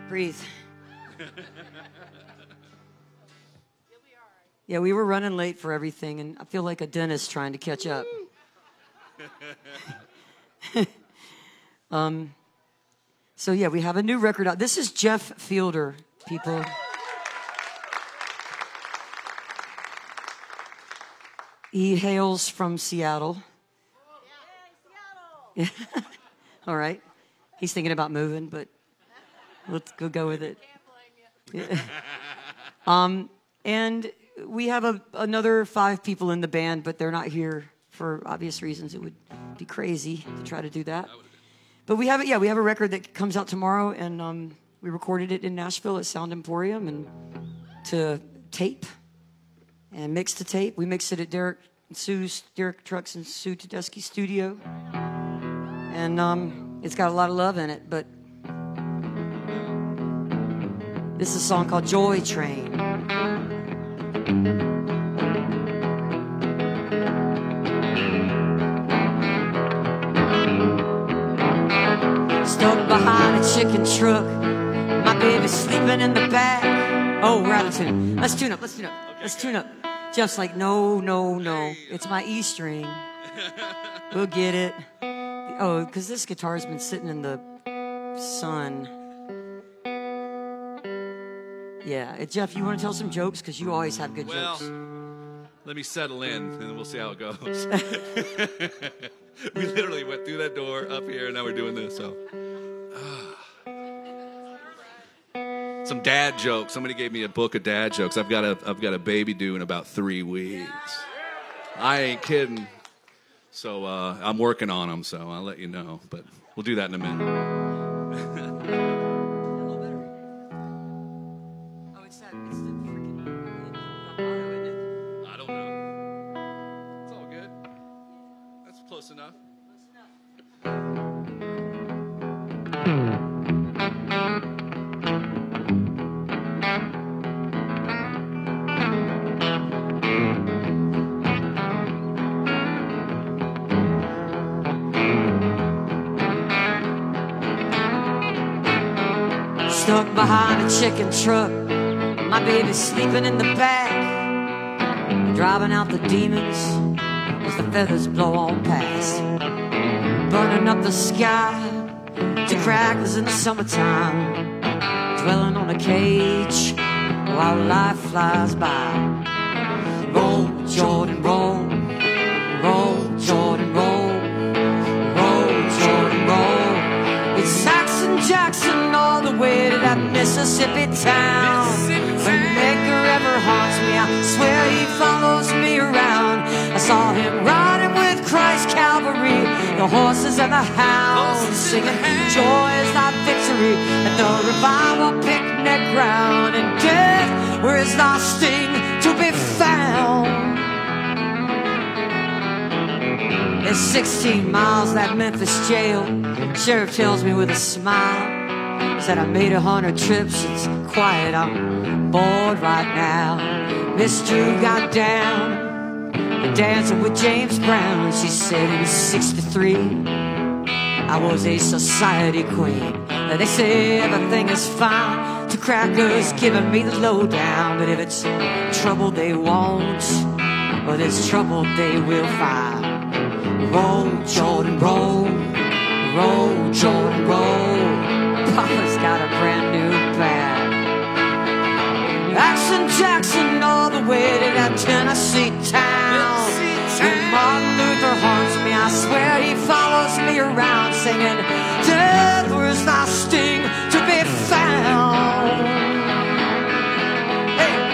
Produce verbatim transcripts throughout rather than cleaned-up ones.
Breathe. Yeah, we were running late for everything, and I feel like a dentist trying to catch up. um, so, yeah, we have a new record out. This is Jeff Fielder, people. He hails from Seattle. Yeah, Seattle. All right. He's thinking about moving, but let's go go with it. Yeah. Um, and we have a, another five people in the band, but they're not here for obvious reasons. It would be crazy to try to do that. But we have it. Yeah, we have a record that comes out tomorrow, and um, we recorded it in Nashville at Sound Emporium and to tape and mixed to tape. We mixed it at Derek and Sue's, Derek Trucks and Sue Tedeschi studio, and um, it's got a lot of love in it. But this is a song called Joy Train. Stuck behind a chicken truck, my baby's sleeping in the back. Oh, we're out of tune. Let's tune up, let's tune up, let's tune up. Jeff's like, no, no, no, it's my E string. We'll get it. Oh, because this guitar's been sitting in the sun. Yeah, uh, Jeff, you want to tell some jokes? Because you always have good well, jokes. Let me settle in, and then we'll see how it goes. We literally went through that door, up here, and now we're doing this, so. Some dad jokes. Somebody gave me a book of dad jokes. I've got a, I've got a baby due in about three weeks. I ain't kidding. So uh, I'm working on them, so I'll let you know. But we'll do that in a minute. Close enough. Stuck behind a chicken truck, my baby's sleeping in the back. Driving out the demons as the feathers blow on past, burning up the sky to crackers in the summertime, dwelling on a cage while life flies by. Roll, Jordan, roll, roll, Jordan, roll, roll, Jordan, roll. It's Saxon Jackson all the way to that Mississippi town. When Edgar ever haunts me, I swear he follows me around. I saw him riding with Christ Calvary, the horses and the hounds, singing joy is thy victory at the revival picnic ground. And death, where is thy sting to be found? It's sixteen miles, that Memphis jail. Sheriff tells me with a smile, said I made a hundred trips, it's quiet, I'm bored right now. Miss Drew got down dancing with James Brown. She said in sixty-three I was a society queen. They say everything is fine, two crackers giving me the lowdown. But if it's trouble they won't, but it's trouble they will find. Roll, Jordan, roll, roll, Jordan, roll. Papa's got a brand new band. Jackson, Jackson, all the way to that Tennessee town. When Martin Luther haunts me, I swear he follows me around, singing, death, where's thy sting to be found? Hey!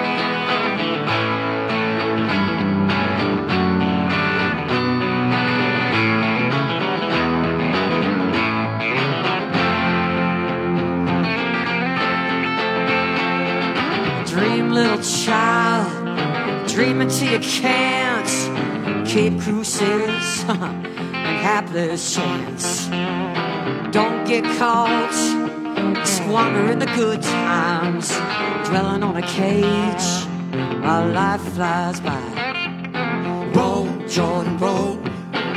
Dream, little child, dream until you can't. Cape Crusaders and hapless chance. Don't get caught squandering the good times, dwelling on a cage while life flies by. Roll, Jordan, roll,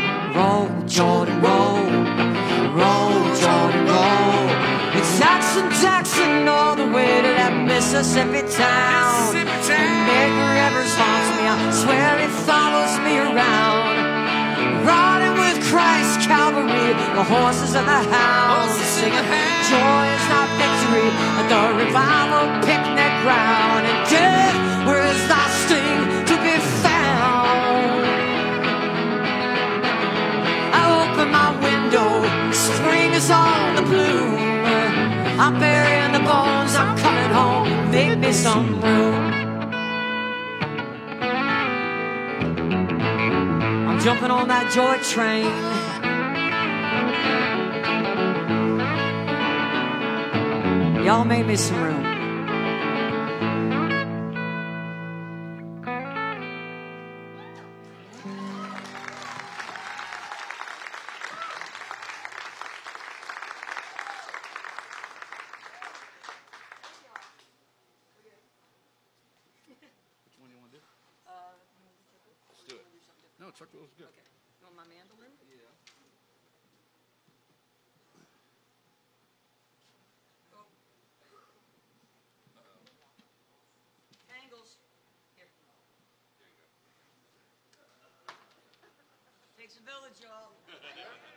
roll, Jordan, roll, roll, Jordan, roll. It's Jackson Jackson all the way to that Mississippi town. Mississippi town. Nick Rivers haunts me, I swear he follows me around. Riding with Christ Calvary, the horses and the hounds, Horses and singing the hounds. joy is not victory at the revival picnic ground. And death, where is thy sting to be found? I open my window, spring is on the bloom. I'm burying the bones, I'm coming home, make me some room. I'm jumping on that joy train. Y'all made me some room. No, Chuck was good. Okay. You want my mandolin? Yeah. Angles. Here. Takes a village, y'all.